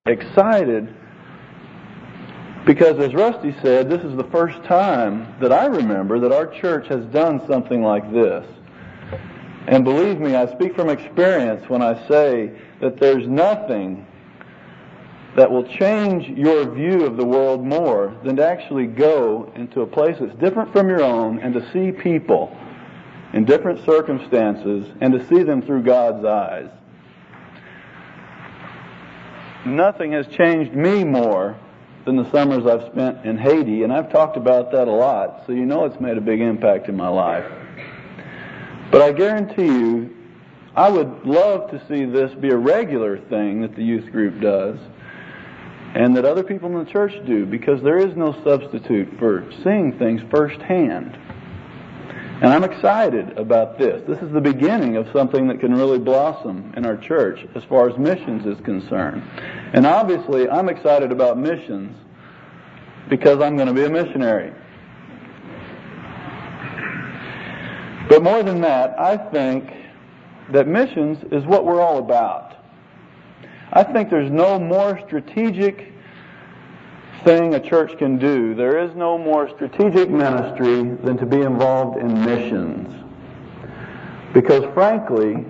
excited because, as Rusty said, this is the first time that I remember that our church has done something like this. And believe me, I speak from experience when I say that there's nothing that will change your view of the world more than to actually go into a place that's different from your own and to see people in different circumstances and to see them through God's eyes. Nothing has changed me more than the summers I've spent in Haiti, and I've talked about that a lot, so you know it's made a big impact in my life. But I guarantee you, I would love to see this be a regular thing that the youth group does, and that other people in the church do, because there is no substitute for seeing things firsthand. And I'm excited about this. This is the beginning of something that can really blossom in our church as far as missions is concerned. And obviously, I'm excited about missions because I'm going to be a missionary. But more than that, I think that missions is what we're all about. I think there's no more strategic thing a church can do. There is no more strategic ministry than to be involved in missions. Because frankly,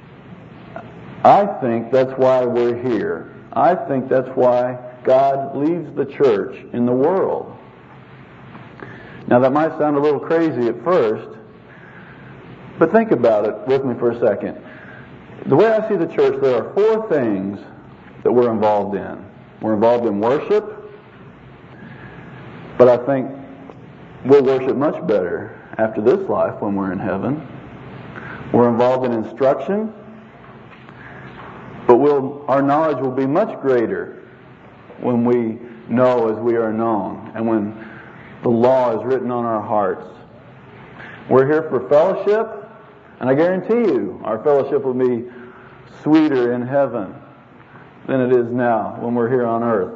I think that's why we're here. I think that's why God leads the church in the world. Now that might sound a little crazy at first, but think about it with me for a second. The way I see the church, there are four things that we're involved in. We're involved in worship, but I think we'll worship much better after this life when we're in heaven. We're involved in instruction, but our knowledge will be much greater when we know as we are known and when the law is written on our hearts. We're here for fellowship, and I guarantee you our fellowship will be sweeter in heaven than it is now when we're here on earth.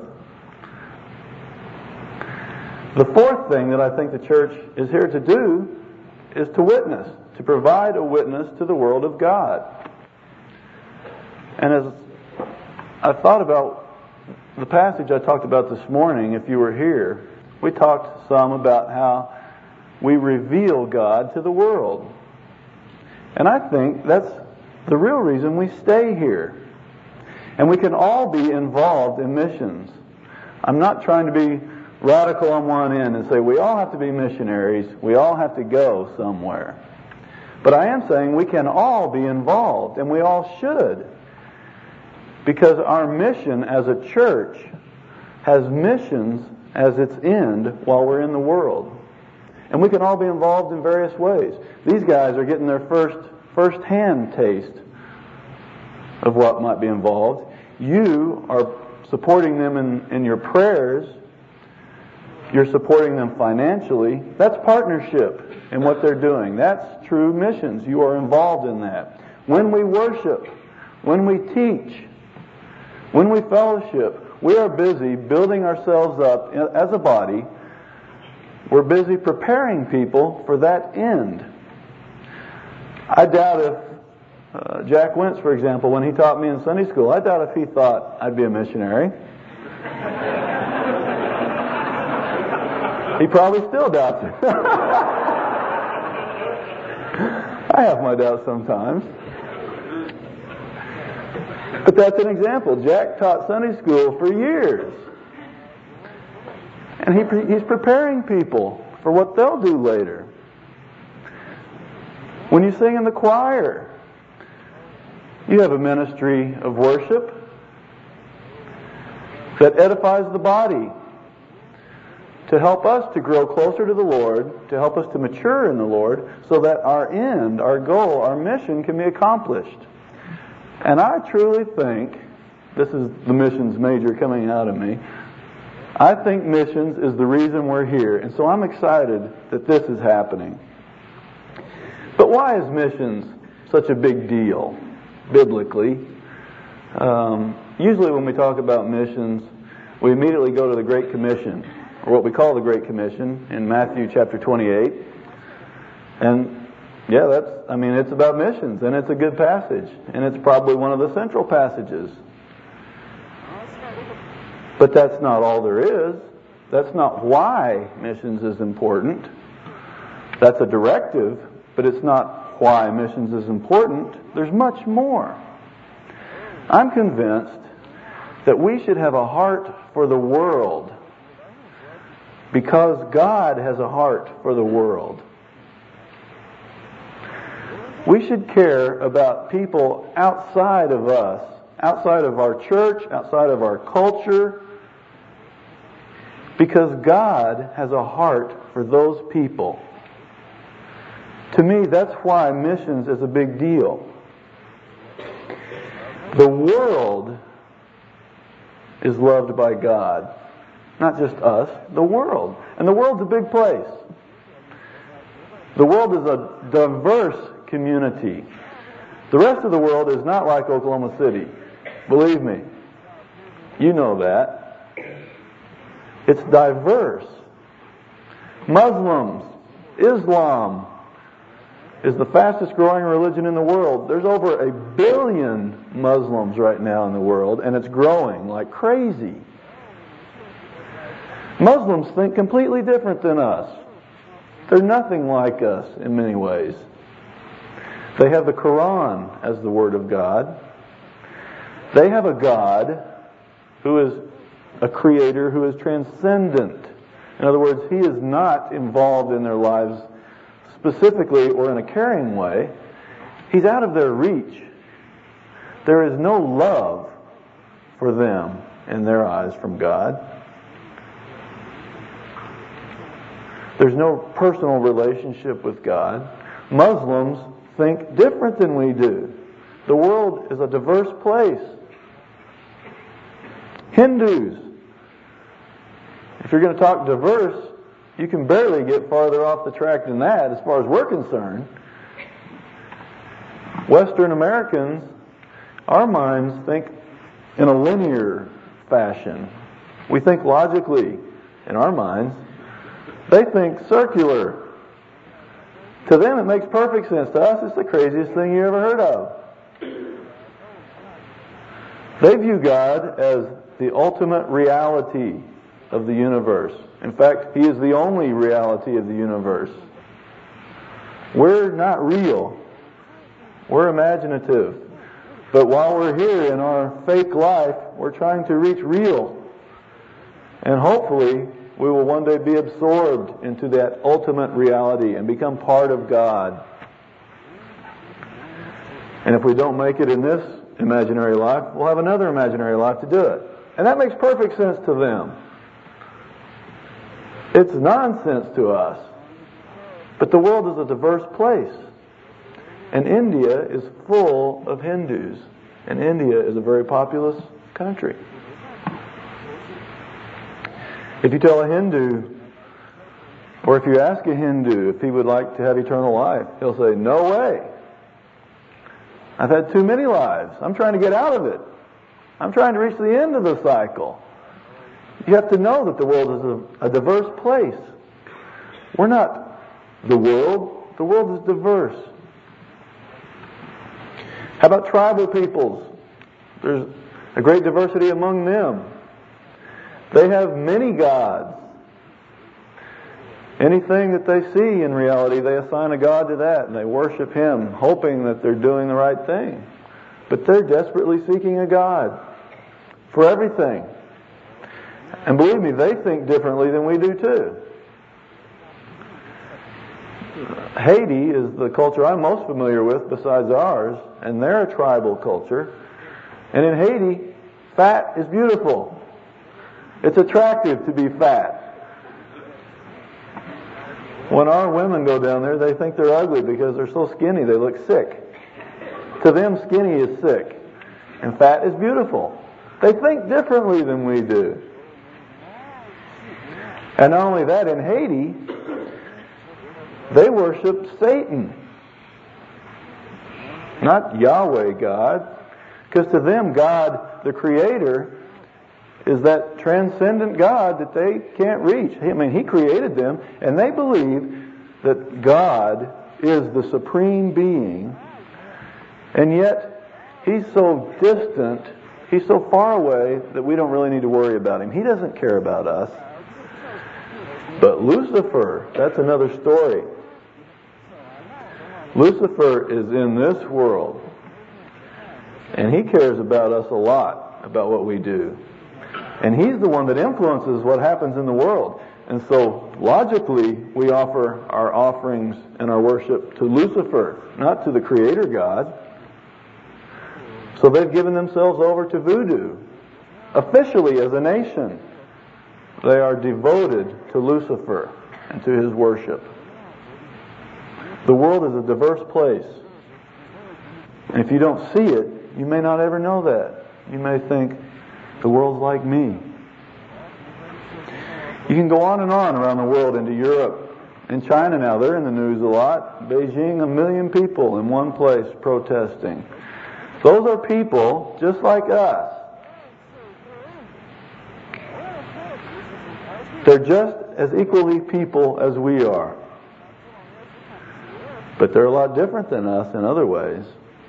The fourth thing that I think the church is here to do is to witness, to provide a witness to the world of God. And as I thought about the passage I talked about this morning, if you were here, we talked some about how we reveal God to the world. And I think that's the real reason we stay here. And we can all be involved in missions. I'm not trying to be radical on one end and say we all have to be missionaries, we all have to go somewhere. But I am saying we can all be involved, and we all should. Because our mission as a church has missions as its end while we're in the world. And we can all be involved in various ways. These guys are getting their first-hand taste of what might be involved. You are supporting them in your prayers. You're supporting them financially. That's partnership in what they're doing. That's true missions. You are involved in that. When we worship, when we teach, when we fellowship, we are busy building ourselves up as a body. We're busy preparing people for that end. I doubt if Jack Wentz, for example, when he taught me in Sunday school, I doubt if he thought I'd be a missionary. He probably still doubts it. I have my doubts sometimes. But that's an example. Jack taught Sunday school for years. And he's preparing people for what they'll do later. When you sing in the choir, you have a ministry of worship that edifies the body, to help us to grow closer to the Lord, to help us to mature in the Lord, so that our end, our goal, our mission can be accomplished. And I truly think, this is the missions major coming out of me, I think missions is the reason we're here. And so I'm excited that this is happening. But why is missions such a big deal, biblically? Usually when we talk about missions, we immediately go to the Great Commission, or what we call the Great Commission in Matthew chapter 28. And yeah, it's about missions, and it's a good passage, and it's probably one of the central passages. But that's not all there is. That's not why missions is important. That's a directive, but it's not why missions is important. There's much more. I'm convinced that we should have a heart for the world because God has a heart for the world. We should care about people outside of us, outside of our church, outside of our culture, because God has a heart for those people. To me, that's why missions is a big deal. The world is loved by God. Not just us, the world. And the world's a big place. The world is a diverse community. The rest of the world is not like Oklahoma City. Believe me. You know that. It's diverse. Muslims, Islam is the fastest growing religion in the world. There's over 1 billion Muslims right now in the world, and it's growing like crazy. Muslims think completely different than us. They're nothing like us in many ways. They have the Quran as the Word of God. They have a God who is a creator, who is transcendent. In other words, He is not involved in their lives specifically or in a caring way. He's out of their reach. There is no love for them in their eyes from God. There's no personal relationship with God. Muslims think different than we do. The world is a diverse place. Hindus. If you're going to talk diverse, you can barely get farther off the track than that as far as we're concerned. Western Americans, our minds think in a linear fashion. We think logically in our minds. They think circular. To them it makes perfect sense. To us it's the craziest thing you ever heard of. They view God as the ultimate reality of the universe. In fact, He is the only reality of the universe. We're not real. We're imaginative. But while we're here in our fake life, we're trying to reach real. And hopefully, we will one day be absorbed into that ultimate reality and become part of God. And if we don't make it in this imaginary life, we'll have another imaginary life to do it. And that makes perfect sense to them. It's nonsense to us. But the world is a diverse place. And India is full of Hindus. And India is a very populous country. If you tell a Hindu, or if you ask a Hindu if he would like to have eternal life, he'll say, "No way. I've had too many lives. I'm trying to get out of it. I'm trying to reach the end of the cycle." You have to know that the world is a diverse place. We're not the world. The world is diverse. How about tribal peoples? There's a great diversity among them. They have many gods. Anything that they see in reality, they assign a god to that, and they worship Him, hoping that they're doing the right thing. But they're desperately seeking a god for everything. And believe me, they think differently than we do too. Haiti is the culture I'm most familiar with besides ours, and they're a tribal culture. And in Haiti, fat is beautiful. It's attractive to be fat. When our women go down there, they think they're ugly because they're so skinny, they look sick. To them, skinny is sick, and fat is beautiful. They think differently than we do. And not only that, in Haiti, they worship Satan, not Yahweh God, because to them, God, the Creator, is that transcendent God that they can't reach. I mean, He created them, and they believe that God is the supreme being, and yet He's so distant He's so far away that we don't really need to worry about him. He doesn't care about us. But Lucifer, that's another story. Lucifer is in this world. And he cares about us a lot, about what we do. And he's the one that influences what happens in the world. And so, logically, we offer our offerings and our worship to Lucifer, not to the Creator God. So they've given themselves over to voodoo. Officially, as a nation, they are devoted to Lucifer and to his worship. The world is a diverse place. And if you don't see it, you may not ever know that. You may think, the world's like me. You can go on and on around the world into Europe. In China now, they're in the news a lot. Beijing, 1 million people in one place protesting. Those are people just like us. They're just as equally people as we are. But they're a lot different than us in other ways.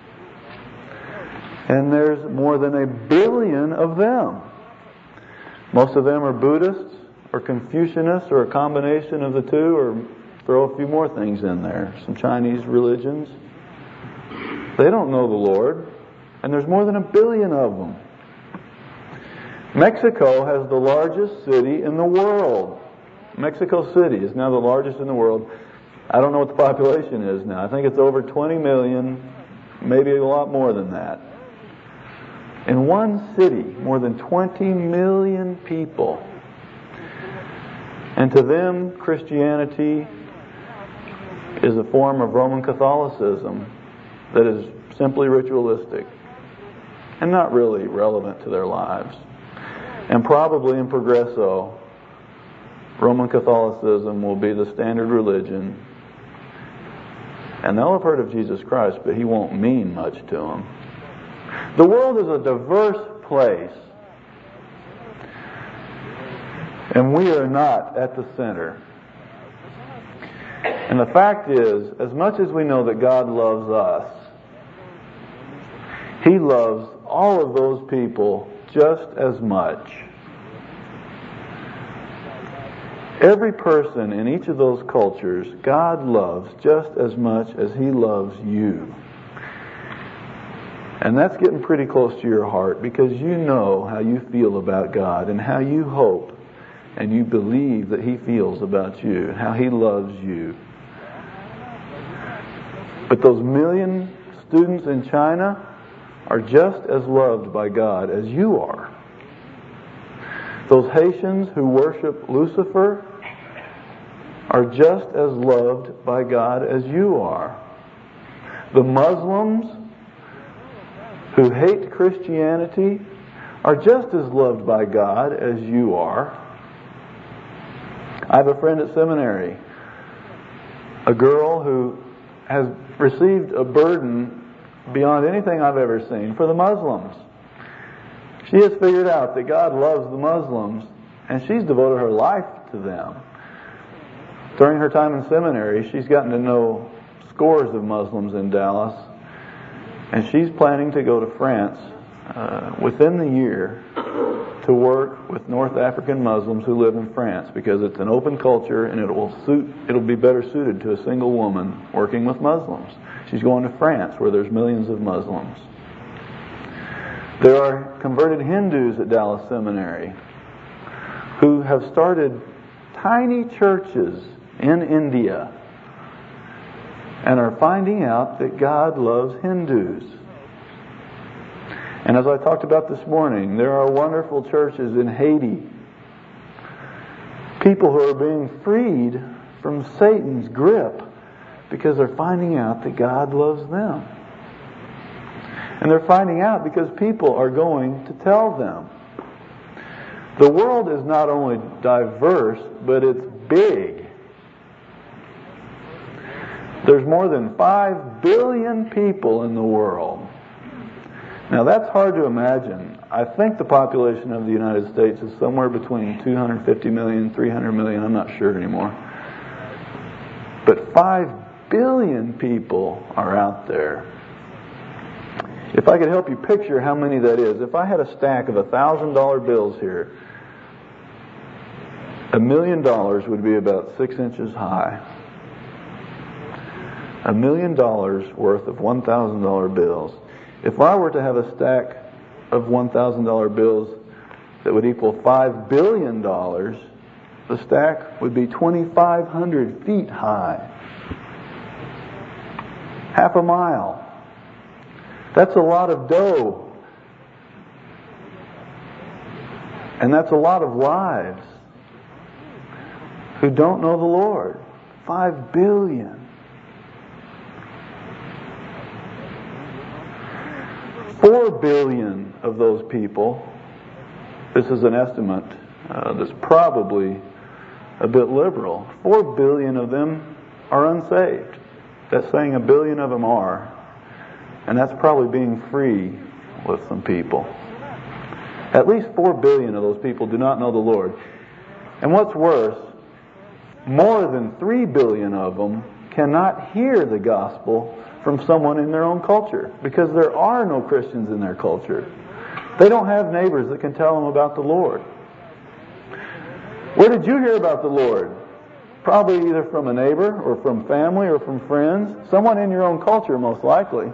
And there's more than 1 billion of them. Most of them are Buddhists or Confucianists or a combination of the two, or throw a few more things in there. Some Chinese religions. They don't know the Lord. And there's more than 1 billion of them. Mexico has the largest city in the world. Mexico City is now the largest in the world. I don't know what the population is now. I think it's over 20 million, maybe a lot more than that. In one city, more than 20 million people. And to them, Christianity is a form of Roman Catholicism that is simply ritualistic and not really relevant to their lives. And probably in Progreso, Roman Catholicism will be the standard religion. And they'll have heard of Jesus Christ, but he won't mean much to them. The world is a diverse place. And we are not at the center. And the fact is, as much as we know that God loves us, he loves all of those people just as much. Every person in each of those cultures, God loves just as much as he loves you. And that's getting pretty close to your heart, because you know how you feel about God and how you hope and you believe that he feels about you, how he loves you. But those 1 million students in China are just as loved by God as you are. Those Haitians who worship Lucifer are just as loved by God as you are. The Muslims who hate Christianity are just as loved by God as you are. I have a friend at seminary, a girl who has received a burden beyond anything I've ever seen for the Muslims. She has figured out that God loves the Muslims, and she's devoted her life to them. During her time in seminary, she's gotten to know scores of Muslims in Dallas, and she's planning to go to France within the year to work with North African Muslims who live in France, because it's an open culture and it'll be better suited to a single woman working with Muslims. She's going to France, where there's millions of Muslims. There are converted Hindus at Dallas Seminary who have started tiny churches in India and are finding out that God loves Hindus. And as I talked about this morning, there are wonderful churches in Haiti. People who are being freed from Satan's grip because they're finding out that God loves them. And they're finding out because people are going to tell them. The world is not only diverse, but it's big. There's more than 5 billion people in the world. Now that's hard to imagine. I think the population of the United States is somewhere between 250 million, 300 million, I'm not sure anymore. But 5 billion people are out there. If I could help you picture how many that is, if I had a stack of $1,000 bills here, $1 million would be about 6 inches high. $1 million worth of $1,000 bills. If I were to have a stack of $1,000 bills that would equal $5 billion, the stack would be 2,500 feet high. Half a mile. That's a lot of dough. And that's a lot of lives who don't know the Lord. 5 billion. 4 billion of those people, this is an estimate that's probably a bit liberal, 4 billion of them are unsaved. That's saying 1 billion of them are. And that's probably being free with some people. At least 4 billion of those people do not know the Lord. And what's worse, more than 3 billion of them cannot hear the gospel from someone in their own culture, because there are no Christians in their culture. They don't have neighbors that can tell them about the Lord. Where did you hear about the Lord? Probably either from a neighbor or from family or from friends. Someone in your own culture, most likely.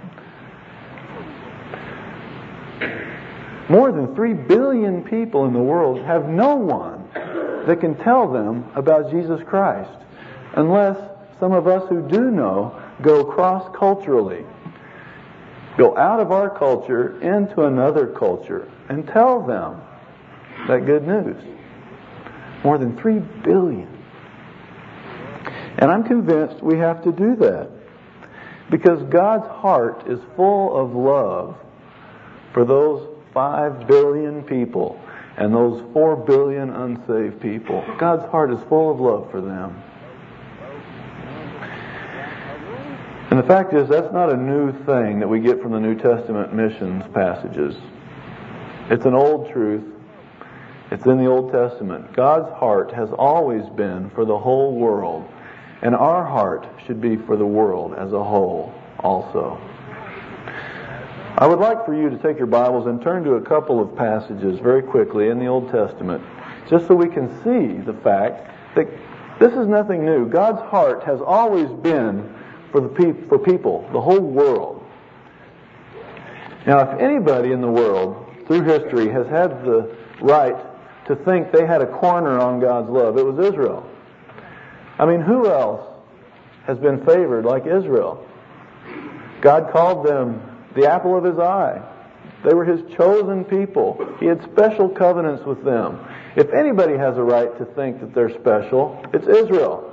More than 3 billion people in the world have no one that can tell them about Jesus Christ, unless some of us who do know go cross-culturally. Go out of our culture into another culture and tell them that good news. More than 3 billion. And I'm convinced we have to do that, because God's heart is full of love for those 5 billion people and those 4 billion unsaved people. God's heart is full of love for them. And the fact is, that's not a new thing that we get from the New Testament missions passages. It's an old truth. It's in the Old Testament. God's heart has always been for the whole world. And our heart should be for the world as a whole also. I would like for you to take your Bibles and turn to a couple of passages very quickly in the Old Testament, just so we can see the fact that this is nothing new. God's heart has always been for people, the whole world. Now, if anybody in the world through history has had the right to think they had a corner on God's love, it was Israel. I mean, who else has been favored like Israel? God called them the apple of His eye. They were His chosen people. He had special covenants with them. If anybody has a right to think that they're special, it's Israel.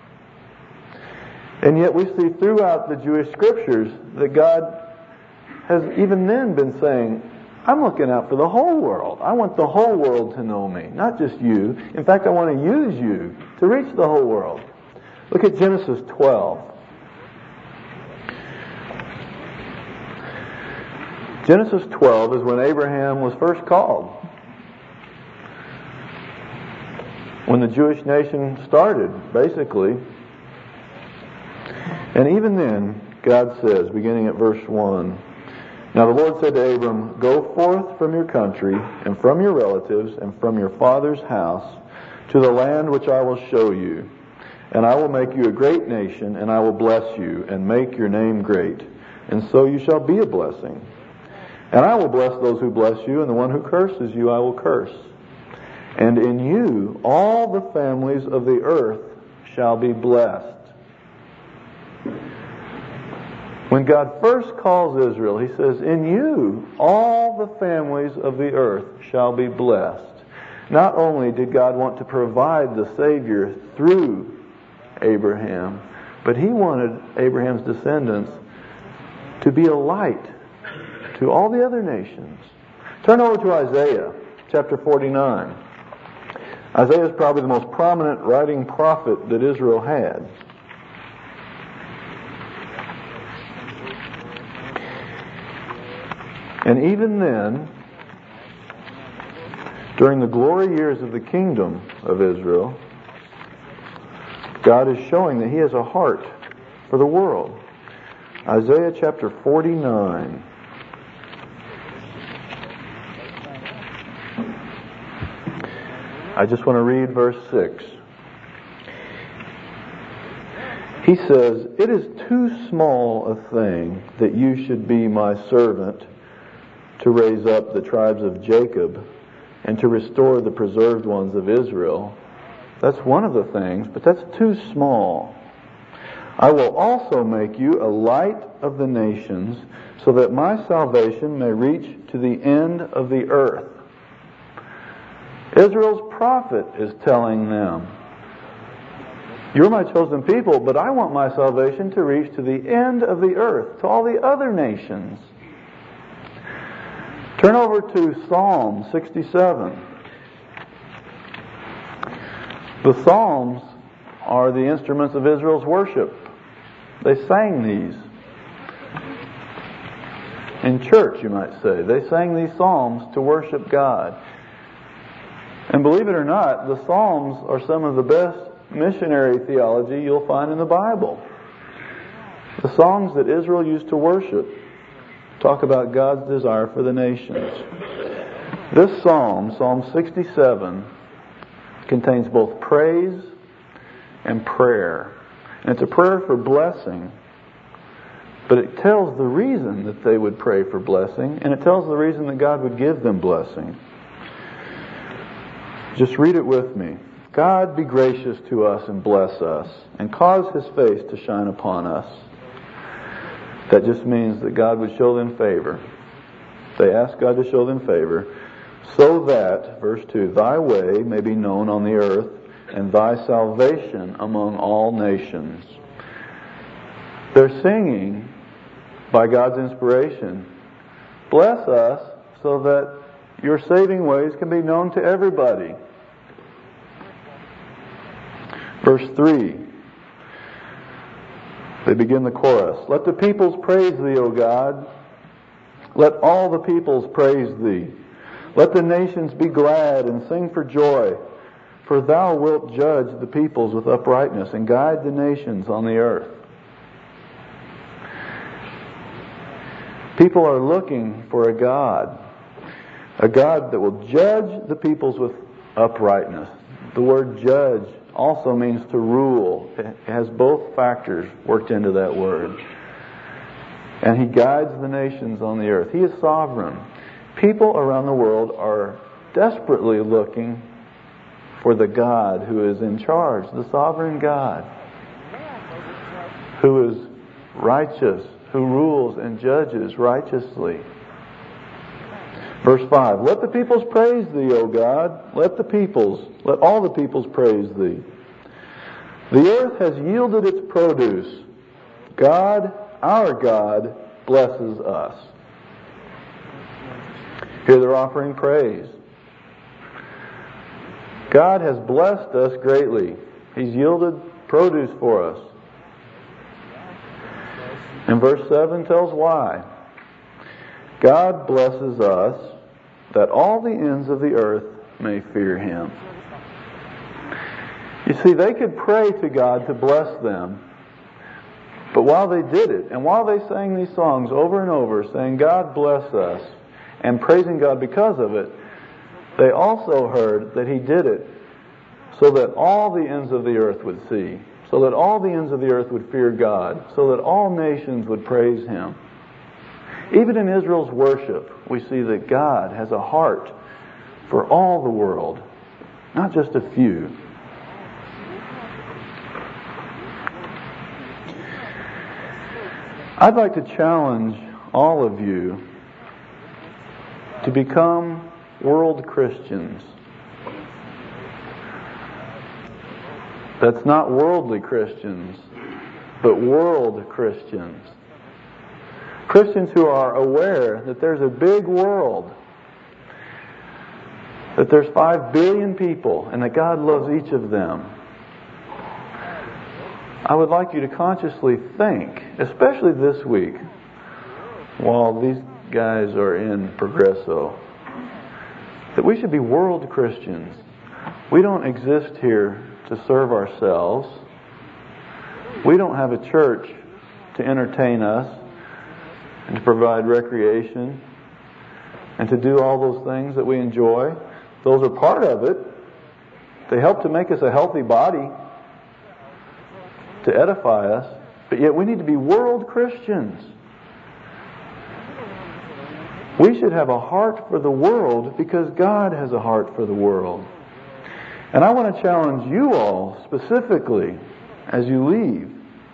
And yet we see throughout the Jewish scriptures that God has even then been saying, I'm looking out for the whole world. I want the whole world to know me, not just you. In fact, I want to use you to reach the whole world. Look at Genesis 12. Genesis 12 is when Abraham was first called. When the Jewish nation started, basically. And even then, God says, beginning at verse 1, Now the Lord said to Abram, Go forth from your country, and from your relatives, and from your father's house, to the land which I will show you. And I will make you a great nation, and I will bless you, and make your name great. And so you shall be a blessing. And I will bless those who bless you, and the one who curses you I will curse. And in you all the families of the earth shall be blessed. When God first calls Israel, He says, In you all the families of the earth shall be blessed. Not only did God want to provide the Savior through Abraham, but He wanted Abraham's descendants to be a light to all the other nations. Turn over to Isaiah chapter 49. Isaiah is probably the most prominent writing prophet that Israel had. And even then, during the glory years of the kingdom of Israel, God is showing that He has a heart for the world. Isaiah chapter 49. I just want to read verse 6. He says, "It is too small a thing that you should be my servant to raise up the tribes of Jacob and to restore the preserved ones of Israel." That's one of the things, but that's too small. "I will also make you a light of the nations, so that my salvation may reach to the end of the earth." Israel's prophet is telling them, "You're my chosen people, but I want my salvation to reach to the end of the earth, to all the other nations." Turn over to Psalm 67. The Psalms are the instruments of Israel's worship. They sang these. In church, you might say. They sang these Psalms to worship God. And believe it or not, the Psalms are some of the best missionary theology you'll find in the Bible. The songs that Israel used to worship talk about God's desire for the nations. This psalm, Psalm 67, contains both praise and prayer. And it's a prayer for blessing, but it tells the reason that they would pray for blessing, and it tells the reason that God would give them blessing. Just read it with me. "God be gracious to us and bless us, and cause His face to shine upon us." That just means that God would show them favor. They ask God to show them favor, "so that," verse 2, "thy way may be known on the earth, and thy salvation among all nations." They're singing, by God's inspiration, "Bless us so that your saving ways can be known to everybody." Verse 3, they begin the chorus. "Let the peoples praise thee, O God. Let all the peoples praise thee. Let the nations be glad and sing for joy. For thou wilt judge the peoples with uprightness and guide the nations on the earth." People are looking for a God that will judge the peoples with uprightness. The word judge also means to rule. It has both factors worked into that word. And He guides the nations on the earth. He is sovereign. People around the world are desperately looking for the God who is in charge, the sovereign God, who is righteous, who rules and judges righteously. Verse 5, "Let the peoples praise thee, O God. Let all the peoples praise thee. The earth has yielded its produce. God, our God, blesses us." Here they're offering praise. God has blessed us greatly. He's yielded produce for us. And verse 7 tells why. "God blesses us that all the ends of the earth may fear Him." You see, they could pray to God to bless them, but while they did it, and while they sang these songs over and over, saying, "God bless us," and praising God because of it, they also heard that He did it so that all the ends of the earth would see, so that all the ends of the earth would fear God, so that all nations would praise Him. Even in Israel's worship, we see that God has a heart for all the world, not just a few. I'd like to challenge all of you to become world Christians. That's not worldly Christians, but world Christians. Christians who are aware that there's a big world, that there's 5 billion people, and that God loves each of them. I would like you to consciously think, especially this week, while these guys are in Progresso, that we should be world Christians. We don't exist here to serve ourselves. We don't have a church to entertain us and to provide recreation and to do all those things that we enjoy. Those are part of it, They help to make us a healthy body, to edify us, but yet we need to be world Christians. We should have a heart for the world because God has a heart for the world. And I want to challenge you all specifically as you leave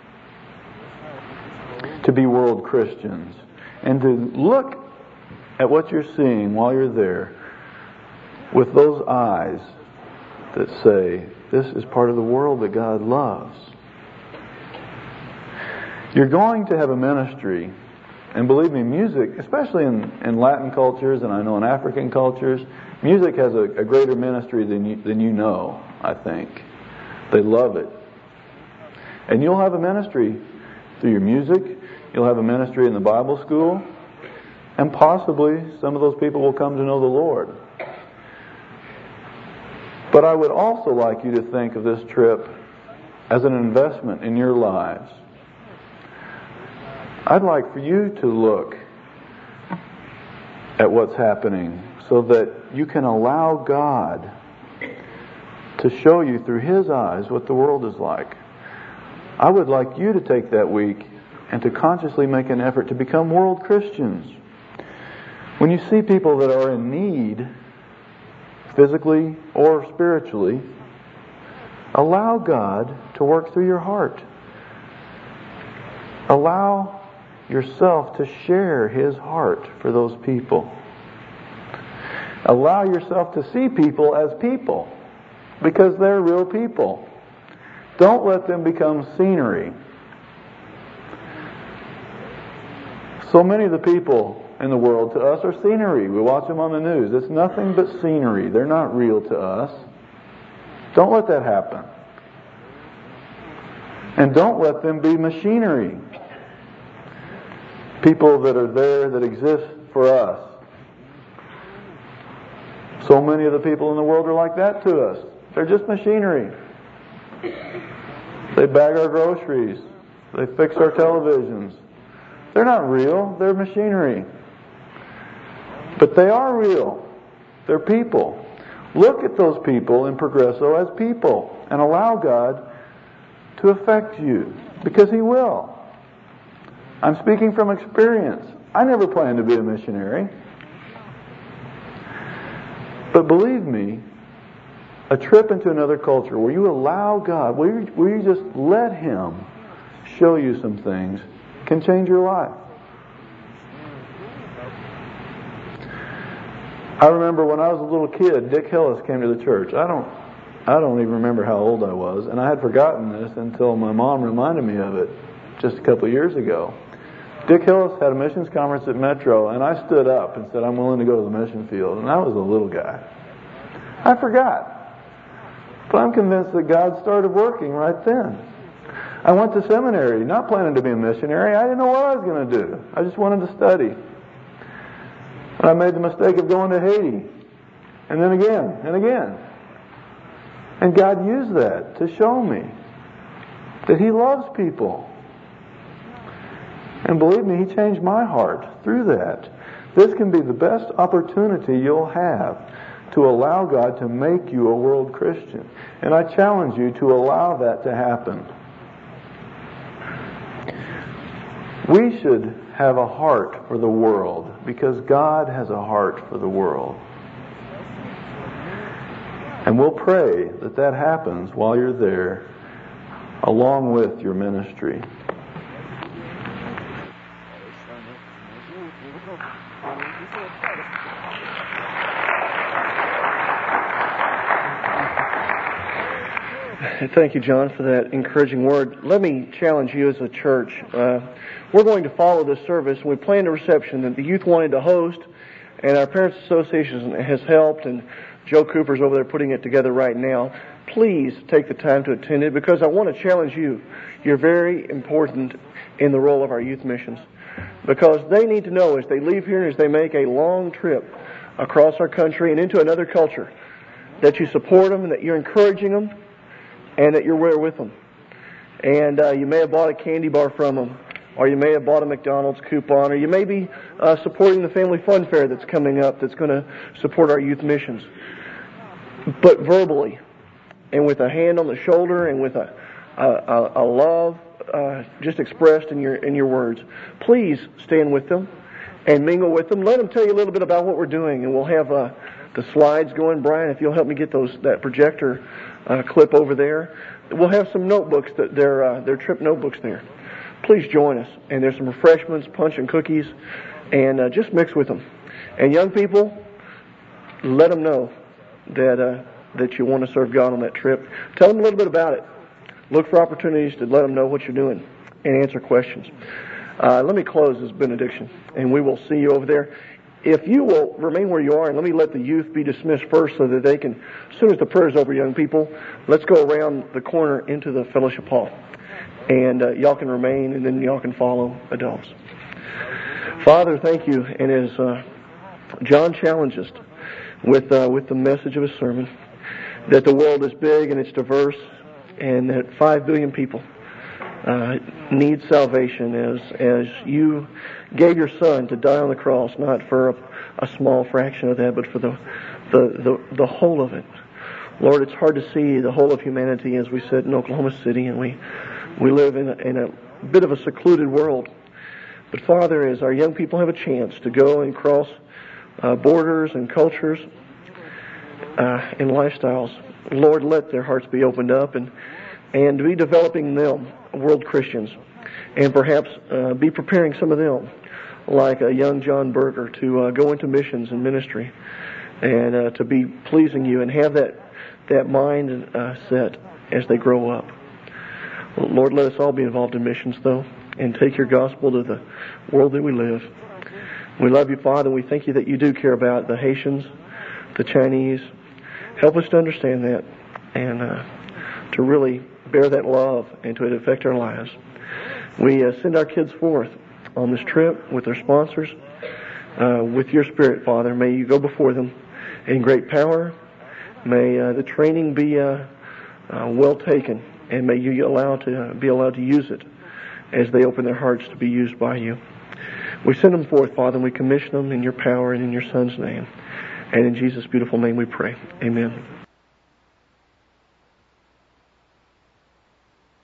to be world Christians and to look at what you're seeing while you're there with those eyes that say, this is part of the world that God loves. You're going to have a ministry, and believe me, music, especially in Latin cultures, and I know in African cultures, music has a greater ministry than you know, I think. They love it. And you'll have a ministry through your music. You'll have a ministry in the Bible school. And possibly some of those people will come to know the Lord. But I would also like you to think of this trip as an investment in your lives. I'd like for you to look at what's happening so that you can allow God to show you through His eyes what the world is like. I would like you to take that week and to consciously make an effort to become world Christians. When you see people that are in need, physically or spiritually, allow God to work through your heart. Allow yourself to share His heart for those people. Allow yourself to see people as people, because they're real people. Don't let them become scenery. So many of the people in the world to us are scenery. We watch them on the news. It's nothing but scenery. They're not real to us. Don't let that happen. And don't let them be machinery. People that are there that exist for us. So many of the people in the world are like that to us. They're just machinery. They bag our groceries. They fix our televisions. They're not real. They're machinery. But they are real. They're people. Look at those people in Progresso as people and allow God to affect you, because He will. I'm speaking from experience. I never planned to be a missionary. But believe me, a trip into another culture where you allow God, where you just let Him show you some things, can change your life. I remember when I was a little kid, Dick Hillis came to the church. I don't even remember how old I was, and I had forgotten this until my mom reminded me of it just a couple of years ago. Dick Hillis had a missions conference at Metro, and I stood up and said, I'm willing to go to the mission field. And I was a little guy. I forgot. But I'm convinced that God started working right then. I went to seminary, not planning to be a missionary. I didn't know what I was going to do. I just wanted to study. And I made the mistake of going to Haiti. And then again, and again. And God used that to show me that He loves people. And believe me, He changed my heart through that. This can be the best opportunity you'll have to allow God to make you a world Christian. And I challenge you to allow that to happen. We should have a heart for the world because God has a heart for the world. And we'll pray that that happens while you're there, along with your ministry. Thank you, John, for that encouraging word. Let me challenge you as a church. We're going to follow this service. We planned a reception that the youth wanted to host, and our Parents Association has helped, and Joe Cooper's over there putting it together right now. Please take the time to attend it, because I want to challenge you. You're very important in the role of our youth missions, because they need to know as they leave here and as they make a long trip across our country and into another culture, that you support them and that you're encouraging them, and that you're there with them. And you may have bought a candy bar from them, or you may have bought a McDonald's coupon, or you may be supporting the Family Fun Fair that's coming up that's going to support our youth missions. But verbally, and with a hand on the shoulder and with a love just expressed in your words. Please stand with them and mingle with them. Let them tell you a little bit about what we're doing, and we'll have the slides going. Brian, if you'll help me get that projector clip over there. We'll have some notebooks, their trip notebooks there. Please join us. And there's some refreshments, punch and cookies, and just mix with them. And young people, let them know that you want to serve God on that trip. Tell them a little bit about it. Look for opportunities to let them know what you're doing and answer questions. Let me close this benediction, and we will see you over there. If you will remain where you are, and let me let the youth be dismissed first so that they can, as soon as the prayer's over, young people, let's go around the corner into the fellowship hall. And y'all can remain, and then y'all can follow adults. Father, thank you. And as John challenged us with the message of his sermon, that the world is big and it's diverse, and that 5 billion people need salvation as you gave your Son to die on the cross, not for a small fraction of that, but for the whole of it. Lord, it's hard to see the whole of humanity, as we said in Oklahoma City, and we live in a bit of a secluded world. But Father, as our young people have a chance to go and cross borders and cultures and lifestyles, Lord, let their hearts be opened up and be developing them world Christians, and perhaps be preparing some of them, like a young John Berger, to go into missions and ministry, and to be pleasing you and have that mind set as they grow up. Lord, let us all be involved in missions, though, and take your gospel to the world that we live. We love you, Father, and we thank you that you do care about the Haitians, the Chinese. Help us to understand that and to really bear that love and to affect our lives. We send our kids forth on this trip with their sponsors, with your Spirit, Father. May you go before them in great power. May the training be well taken, and may you be allowed to use it as they open their hearts to be used by you. We send them forth, Father, and we commission them in your power and in your Son's name. And in Jesus' beautiful name we pray. Amen.